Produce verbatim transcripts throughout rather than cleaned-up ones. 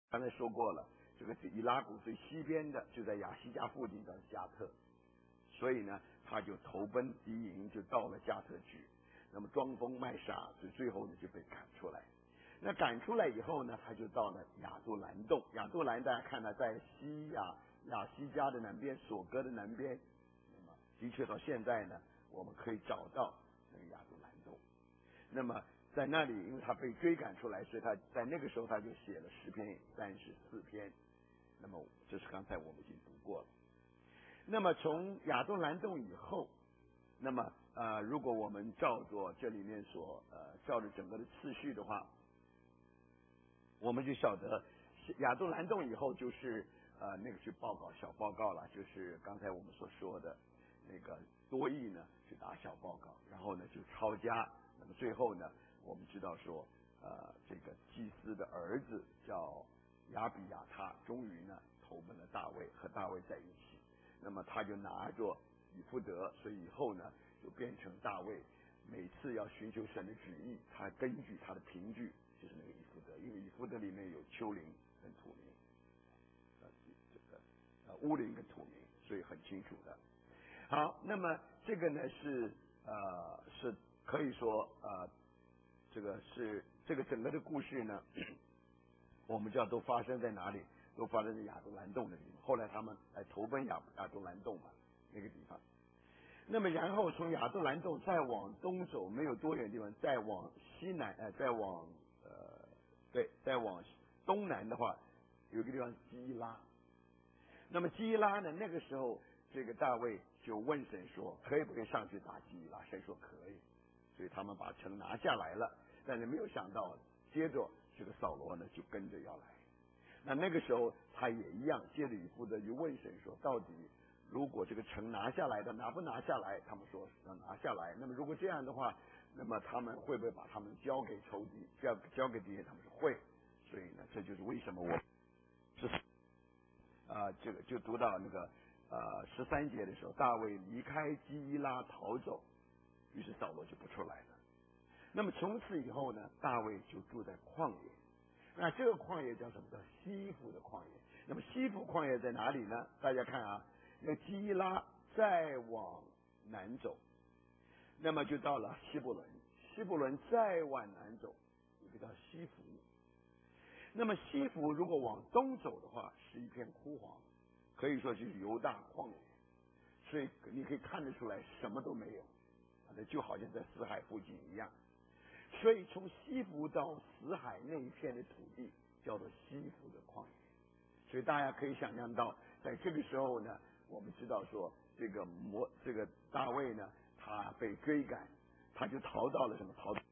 刚才说过了，这个伊拉古最西边的就在亚西加附近的加特，所以呢，他就投奔敌营，就到了加特去。那么装疯卖傻，所以最后呢就被赶出来。那赶出来以后呢，他就到了亚杜兰洞。亚杜兰大家看到在西亚亚西加的南边，索哥的南边。那么的确到现在呢，我们可以找到那个亚杜兰洞。那么在那里，因为他被追赶出来，所以他在那个时候他就写了诗篇三十四篇。那么这是刚才我们已经读过了。那么从亚杜兰洞以后，那么呃，如果我们照着这里面所呃照着整个的次序的话，我们就晓得亚杜兰洞以后就是呃那个去报告小报告了，就是刚才我们所说的那个多益呢去打小报告，然后呢就抄家。那么最后呢，我们知道说呃这个祭司的儿子叫亚比亚他，终于呢投奔了大卫，和大卫在一起。那么他就拿着以弗得，所以以后呢就变成大卫每次要寻求神的旨意，他根据他的凭据就是那个以弗得，因为以弗得里面有丘陵跟土名，呃这个呃乌灵跟土名，所以很清楚的。好，那么这个呢是呃是可以说呃这个是这个整个的故事呢，我们知道都发生在哪里？都发生在亚杜兰洞的地方。后来他们来投奔亚亚杜兰洞嘛，那个地方。那么然后从亚杜兰洞再往东走没有多远的地方，再往西南呃再往呃对再往东南的话，有个地方基拉。那么基拉呢，那个时候这个大卫就问神说，可以不可以上去打基拉？神说可以，所以他们把城拿下来了。但是没有想到，接着这个扫罗呢就跟着要来。那那个时候他也一样，接着以弗得就问神说，到底如果这个城拿下来的拿不拿下来？他们说要拿下来。那么如果这样的话，那么他们会不会把他们交给仇敌，交交给敌人？他们说会。所以呢，这就是为什么我是啊、呃，这个就读到那个呃十三节的时候，大卫离开基拉逃走，于是扫罗就不出来了。那么从此以后呢，大卫就住在旷野。那这个旷野叫什么？叫西弗的旷野。那么西弗旷野在哪里呢？大家看啊，那基拉再往南走，那么就到了希伯伦。希伯伦再往南走，有个叫西弗。那么西弗如果往东走的话，是一片枯黄，可以说就是犹大旷野，所以你可以看得出来什么都没有，那就好像在死海附近一样。所以从西弗到死海那一片的土地叫做西弗的旷野。所以大家可以想象到，在这个时候呢，我们知道说这个摩这个大卫呢，他被追赶，他就逃到了什么？逃到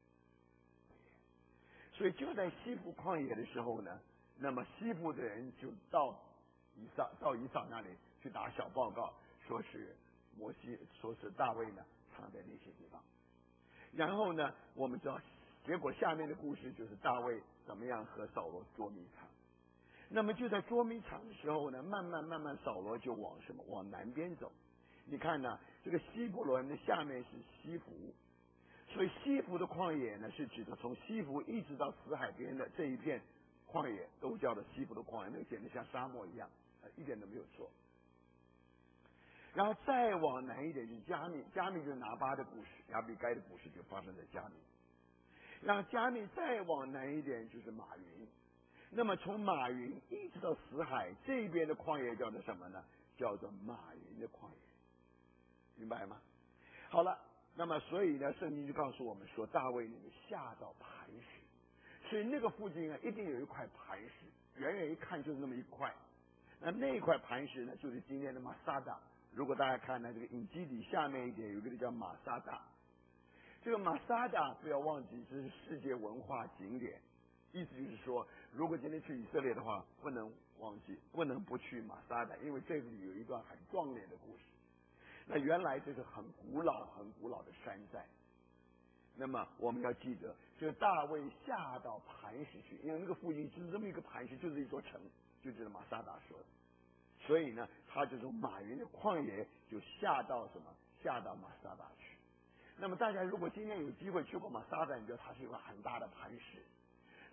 所以就在西弗旷野的时候呢，那么西弗的人就到以撒到以撒那里去打小报告，说是摩西，说是大卫呢藏在那些地方。然后呢，我们知道结果下面的故事就是大卫怎么样和扫罗捉迷藏。那么就在捉迷藏的时候呢，慢慢慢慢扫罗就往什么？往南边走。你看呢，这个西伯伦的下面是西弗，所以西弗的旷野呢，是指的从西弗一直到死海边的这一片旷野，都叫做西弗的旷野，那个简直像沙漠一样，呃，一点都没有错。然后再往南一点就是加密，加密就是拿巴的故事，亚比该的故事就发生在加密。然后加密再往南一点就是马云，那么从马云一直到死海这边的旷野叫做什么呢？叫做马云的旷野，明白吗？好了，那么所以呢，圣经就告诉我们说，大卫那个下到磐石，所以那个附近啊，一定有一块磐石，远远一看就是那么一块。那那一块磐石呢，就是今天的马萨达。如果大家看呢，这个隐基底下面一点有一个叫马萨达，这个马萨达不要忘记这是世界文化景点，意思就是说，如果今天去以色列的话，不能忘记，不能不去马萨达，因为这里有一段很壮烈的故事。那原来这是很古老、很古老的山寨。那么我们要记得，就是大卫下到磐石去，因为那个附近就是这么一个磐石，就是一座城，就这个马萨达说的。所以呢，他就从马云的旷野就下到什么？下到马萨达去。那么大家如果今天有机会去过马萨达，你知道它是一个很大的磐石。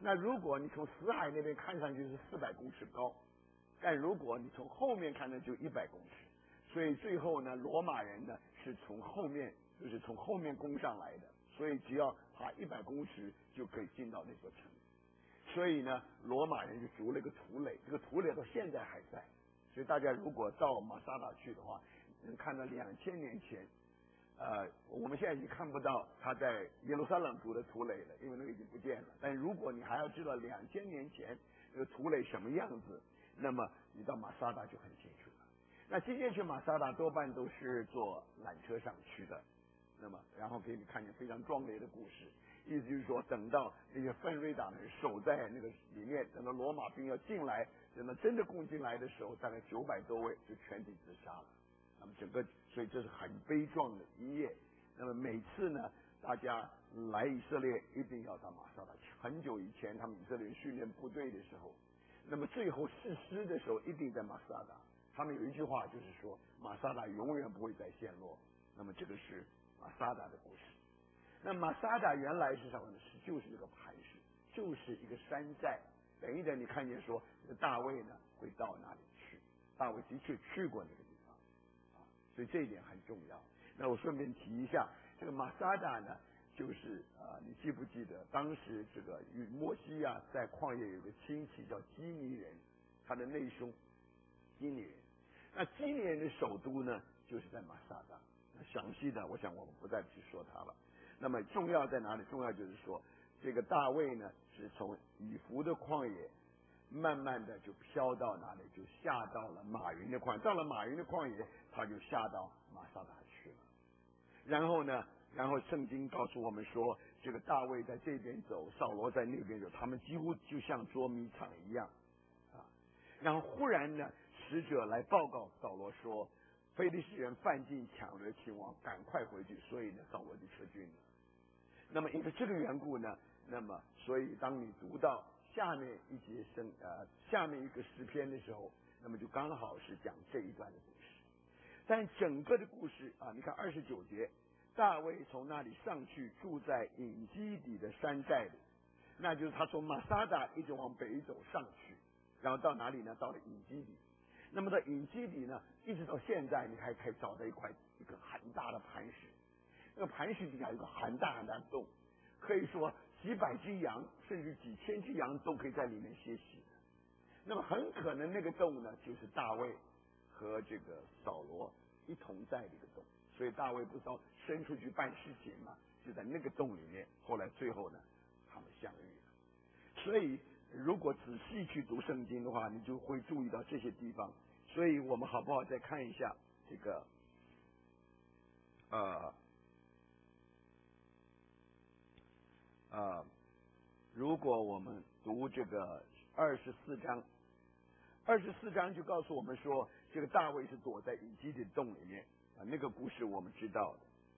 那如果你从死海那边看上去是四百公尺高，但如果你从后面看呢，就一百公尺。所以最后呢，罗马人呢是从后面，就是从后面攻上来的，所以只要爬一百公尺就可以进到那座城。所以呢，罗马人就筑了一个土垒，这个土垒到现在还在。所以大家如果到马萨达去的话，能看到两千年前，呃，我们现在已经看不到他在耶路撒冷筑的土垒了，因为那个已经不见了。但如果你还要知道两千年前这个土垒什么样子，那么你到马萨达就很清楚了。那今天去马萨达多半都是坐缆车上去的，那么然后给你看见非常壮烈的故事。意思就是说，等到那些奋锐党人守在那个里面，等到罗马兵要进来，等到真的攻进来的时候，大概九百多位就全体自杀了。那么整个，所以这是很悲壮的一页。那么每次呢，大家来以色列一定要到马萨达去。很久以前，他们以色列训练部队的时候，那么最后誓师的时候一定在马萨达。他们有一句话就是说，马萨达永远不会再陷落。那么这个是马萨达的故事。那马萨达原来是什么呢？是就是这个磐石，就是一个山寨。等一等，你看见说大卫呢会到那里去，大卫的确去过那个地方啊，所以这一点很重要。那我顺便提一下，这个马萨达呢，就是啊，你记不记得当时这个与摩西亚在旷野有个亲戚叫基尼人，他的内兄基尼人。那基尼人的首都呢，就是在马萨达。那详细的，我想我们不再去说它了。那么重要在哪里？重要就是说，这个大卫呢是从以弗的旷野，慢慢的就飘到哪里，就下到了马云的旷野。到了马云的旷野，他就下到马萨达去了。然后呢，然后圣经告诉我们说，这个大卫在这边走，扫罗在那边走，他们几乎就像捉迷藏一样啊。然后忽然呢，使者来报告扫罗说，非利士人犯境抢掠秦王，赶快回去。所以呢，扫罗就撤军了。那么因为这个缘故呢，那么所以当你读到下面一节圣呃下面一个诗篇的时候，那么就刚好是讲这一段的故事。但整个的故事啊，你看二十九节，大卫从那里上去，住在隐基底的山寨里，那就是他从马萨达一直往北走上去，然后到哪里呢？到了隐基底。那么到隐基底呢，一直到现在，你还可以找到一块一个很大的磐石。那个磐石底下有一个很大很大的洞，可以说几百只羊甚至几千只羊都可以在里面歇息。那么很可能那个洞呢，就是大卫和这个扫罗一同在的一个洞。所以大卫不是要伸出去办事情嘛，就在那个洞里面。后来最后呢，他们相遇了。所以如果仔细去读圣经的话，你就会注意到这些地方。所以我们好不好再看一下这个呃呃，如果我们读这个二十四章，二十四章就告诉我们说，这个大卫是躲在隐基的洞里面啊，那个故事我们知道的。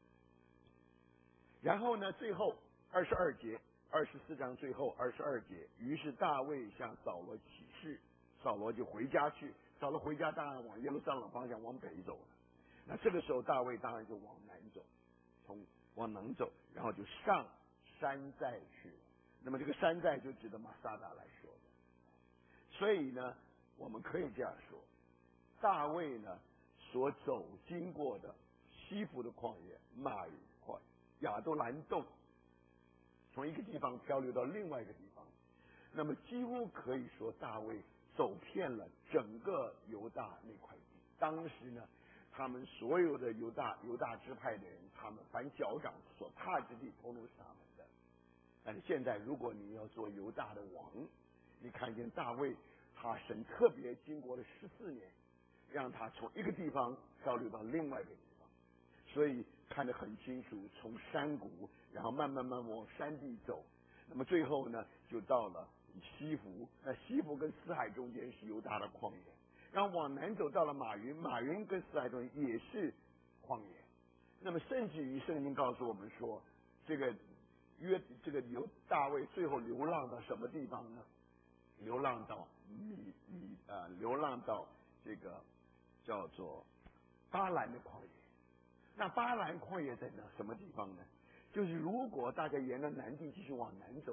然后呢，最后二十二节，二十四章最后二十二节，于是大卫向扫罗起誓，扫罗就回家去，扫罗回家当然往耶路撒冷方向往北走了。那这个时候大卫当然就往南走，从往南走，然后就上山寨去了。那么这个山寨就指的马萨达来说的。所以呢，我们可以这样说，大卫呢所走经过的西弗的旷野、马云旷野、亚杜兰洞，从一个地方漂流到另外一个地方，那么几乎可以说大卫走遍了整个犹大那块地。当时呢，他们所有的犹大犹大支派的人，他们凡脚掌所踏之地，统统是他们的。但是现在，如果你要做犹大的王，你看见大卫，他神特别经过了十四年，让他从一个地方漂流到另外一个地方，所以看得很清楚，从山谷，然后慢慢慢慢往山地走，那么最后呢，就到了西弗。那西弗跟死海中间是犹大的旷野，然后往南走到了马云，马云跟死海中间也是旷野。那么甚至于圣经告诉我们说，这个约这个由大卫最后流浪到什么地方呢？流浪到米米呃，流浪到这个叫做巴兰的旷野。那巴兰旷野在哪什么地方呢？就是如果大家沿着南地继续往南走的话，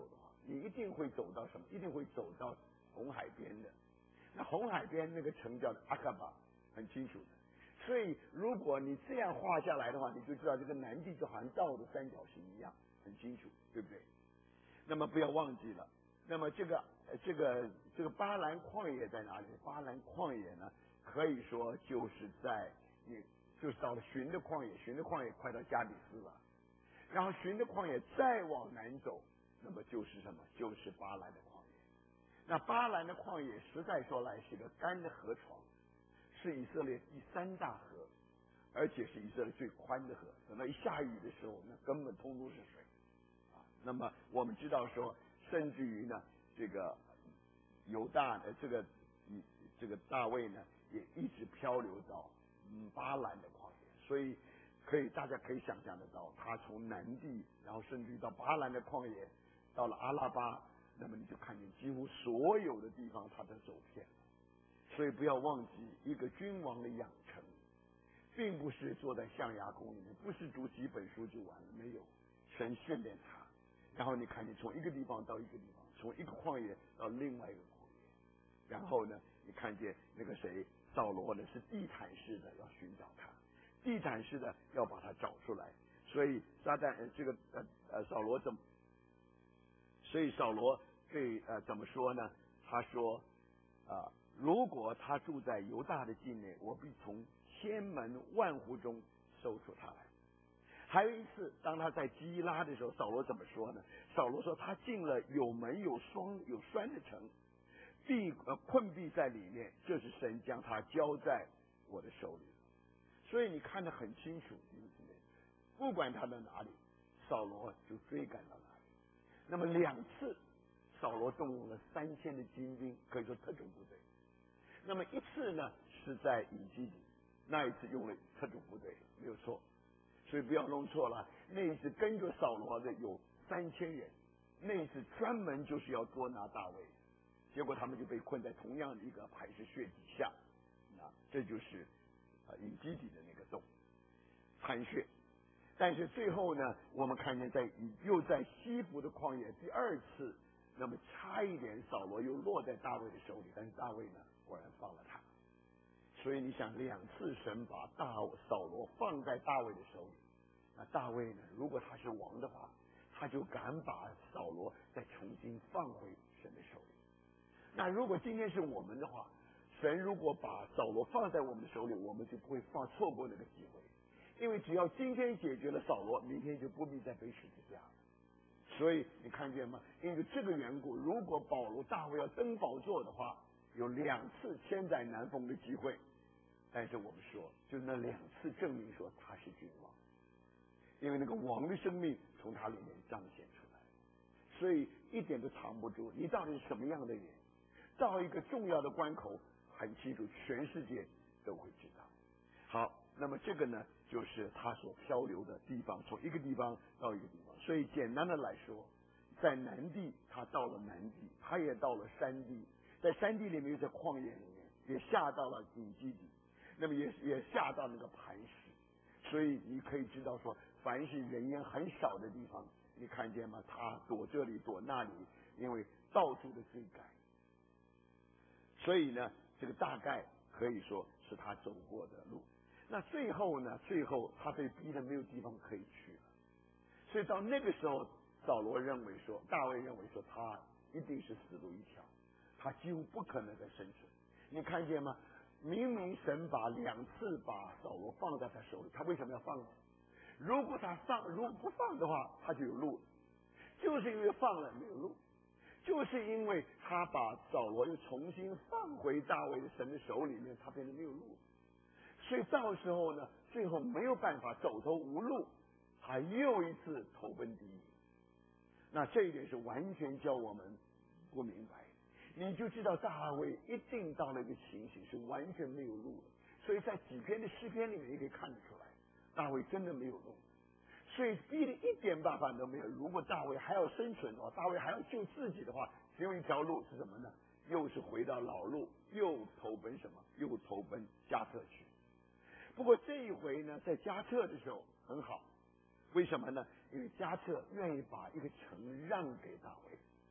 你一定会走到什么？一定会走到红海边的。那红海边那个城叫阿卡巴，很清楚的。所以如果你这样画下来的话，你就知道这个南地就好像倒的三角形一样，很清楚，对不对？那么不要忘记了，那么这个这个这个巴兰旷野在哪里？巴兰旷野呢，可以说就是在你就是到了寻的旷野，寻的旷野快到加比斯了，然后寻的旷野再往南走，那么就是什么？就是巴兰的旷野。那巴兰的旷野实在说来是个干的河床，是以色列第三大河，而且是以色列最宽的河。等到一下雨的时候，那根本通通是水啊。那么我们知道说，甚至于呢，这个犹大的这个这个大卫呢，也一直漂流到嗯巴兰的旷野，所以可以大家可以想象得到，他从南地，然后甚至于到巴兰的旷野，到了阿拉巴。那么你就看见几乎所有的地方他都走遍了，所以不要忘记，一个君王的养成，并不是坐在象牙宫里面，不是读几本书就完了，没有，神训练他，然后你看见从一个地方到一个地方，从一个旷野到另外一个旷野，然后呢，你看见那个谁扫罗呢是地毯式的要寻找他，地毯式的要把他找出来，所以撒旦呃这个呃呃扫罗怎么？所以扫罗对呃怎么说呢？他说啊、呃，如果他住在犹大的境内，我必从千门万户中搜出他来。还有一次，当他在基拉的时候，扫罗怎么说呢？扫罗说他进了有门有栓有栓的城，必呃困闭在里面，这是神将他交在我的手里。所以你看得很清楚，不管他在哪里，扫罗就追赶到哪里。那么两次，扫罗动用了三千的精兵，可以说特种部队。那么一次呢是在以基底，那一次用了特种部队，没有错。所以不要弄错了，那一次跟着扫罗的有三千人，那一次专门就是要捉拿大卫，结果他们就被困在同样的一个磐石穴底下，啊，这就是啊以基底的那个洞磐穴。但是最后呢，我们看见在又在西弗的旷野第二次，那么差一点扫罗又落在大卫的手里，但是大卫呢果然放了他。所以你想，两次神把大扫罗放在大卫的手里，那大卫呢，如果他是王的话，他就敢把扫罗再重新放回神的手里。那如果今天是我们的话，神如果把扫罗放在我们的手里，我们就不会放错过那个机会。因为只要今天解决了扫罗，明天就不必再背十字架了。所以你看见吗？因为这个缘故，如果保罗大卫要登宝座的话，有两次千载难逢的机会。但是我们说，就那两次证明说他是君王，因为那个王的生命从他里面彰显出来，所以一点都藏不住你到底是什么样的人。到一个重要的关口，很清楚，全世界都会知道。好，那么这个呢，就是他所漂流的地方，从一个地方到一个地方。所以简单的来说，在南地他到了南地，他也到了山地，在山地里面，在旷野里面也下到了隐基底，那么也也下到那个磐石。所以你可以知道说，凡是人烟很少的地方，你看见吗？他躲这里躲那里，因为到处的追赶。所以呢，这个大概可以说是他走过的路。那最后呢？最后他被逼得没有地方可以去了，所以到那个时候，扫罗认为说，大卫认为说，他一定是死路一条，他几乎不可能再生存。你看见吗？明明神把两次把扫罗放在他手里，他为什么要放呢？如果他放，如果不放的话，他就有路了。就是因为放了没有路，就是因为他把扫罗又重新放回大卫的神的手里面，他变得没有路。所以到时候呢，最后没有办法，走投无路，他又一次投奔敌营。那这一点是完全叫我们不明白，你就知道大卫一定到了一个情形是完全没有路的。所以在几篇的诗篇里面也可以看得出来，大卫真的没有路，所以逼得一点办法都没有。如果大卫还要生存的话，大卫还要救自己的话，只有一条路是什么呢？又是回到老路，又投奔什么？又投奔加特去。不过这一回呢，在加特的时候很好，为什么呢？因为加特愿意把一个城让给大卫，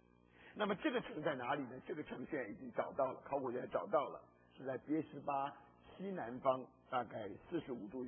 那么这个城在哪里呢？这个城现在已经找到了，考古学家找到了，是在别什巴西南方大概四十五度